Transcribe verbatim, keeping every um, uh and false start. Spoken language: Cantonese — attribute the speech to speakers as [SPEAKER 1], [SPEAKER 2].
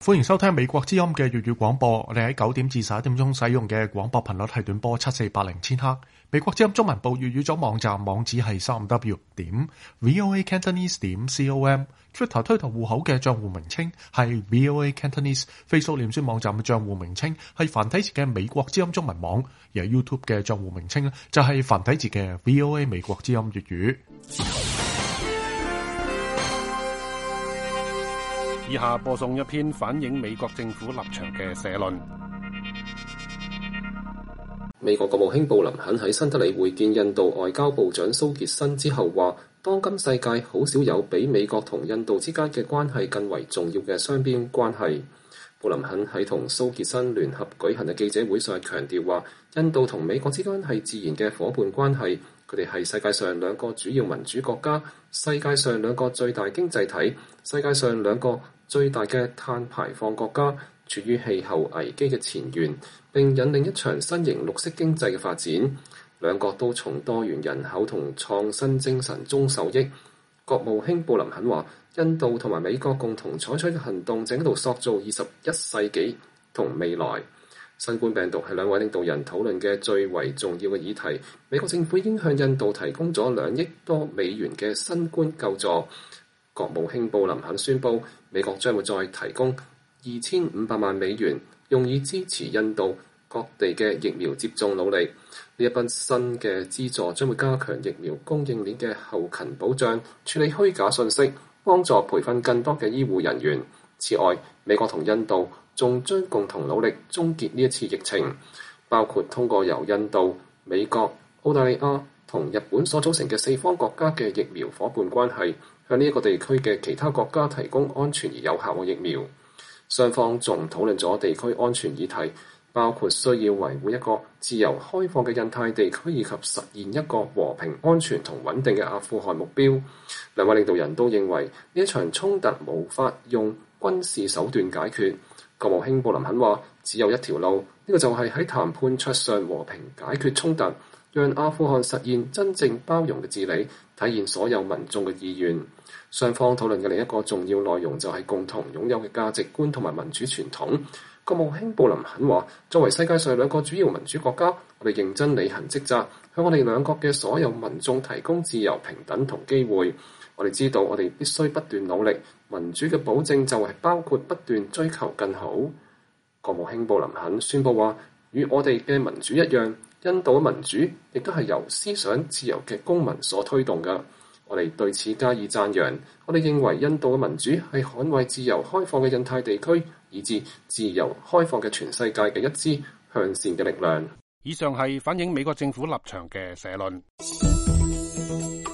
[SPEAKER 1] 歡迎收聽美國之音嘅粵語廣播。我哋喺九點至十一點鐘使用嘅廣播頻率係短波七四八零千赫。美國之音中文部粵語組網站網址係三五 w 點 voa cantonese 點 com。Twitter 推特戶口嘅賬戶名稱係 voa cantonese。Facebook 臉書網站嘅賬戶名稱係繁體字嘅美國之音中文網，而係 YouTube 嘅賬戶名稱咧就係繁體字嘅 voa 美國之音粵語。
[SPEAKER 2] 以下播送一篇反映美國政府立場嘅社論。
[SPEAKER 3] 美國國務卿布林肯喺新德里會見印度外交部長蘇傑申之後話，當今世界好少有比美國同印度之間嘅關係更為重要嘅雙邊關係。布林肯喺同蘇傑申聯合舉行嘅記者會上強調話，印度同美國之間係自然嘅夥伴關係，佢哋係世界上兩個主要民主國家，世界上兩個最大經濟體，世界上兩個最大嘅碳排放國家，處於氣候危機嘅前沿，並引領一場新型綠色經濟嘅發展。兩國都從多元人口同創新精神中受益。國務卿布林肯話，印度同埋美國共同採取嘅行動正喺度塑造二十一世紀同未來。新冠病毒係兩位領導人討論嘅最為重要嘅議題。美國政府已經向印度提供咗兩億多美元嘅新冠救助。國務卿布林肯宣布，美國將會再提供二千五百萬美元，用以支持印度各地嘅疫苗接種努力。呢一筆新嘅資助將會加強疫苗供應鏈嘅後勤保障，處理虛假信息，幫助培訓更多嘅醫護人員。此外，美國同印度仲將共同努力終結呢一次疫情，包括通過由印度、美國、澳大利亞同日本所組成嘅四方國家嘅疫苗夥伴關係，向呢一個地區嘅其他國家提供安全而有效嘅疫苗。雙方仲討論咗地區安全議題，包括需要維護一個自由開放嘅印太地區，以及實現一個和平、安全同穩定嘅阿富汗目標。兩位領導人都認為呢一場衝突無法用軍事手段解決。國務卿布林肯話，只有一條路，呢、這個就係喺談判桌上和平解決衝突，讓阿富汗實現真正包容嘅治理，體現所有民眾嘅意願。雙方討論嘅另一個重要內容就係共同擁有嘅價值觀同埋民主傳統。國務卿布林肯話，作為世界上兩個主要民主國家，我哋認真履行職責，向我哋兩國嘅所有民眾提供自由、平等同機會。我哋知道我哋必須不斷努力，民主嘅保證就係包括不斷追求更好。國務卿布林肯宣布話，與我哋嘅民主一樣，印度嘅民主亦都係由思想自由嘅公民所推動嘅。我哋對此加以讚揚。我哋認為印度嘅民主係捍衛自由開放嘅印太地區，以至自由開放嘅全世界嘅一支向善嘅力量。
[SPEAKER 2] 以上係反映美國政府立場嘅社論。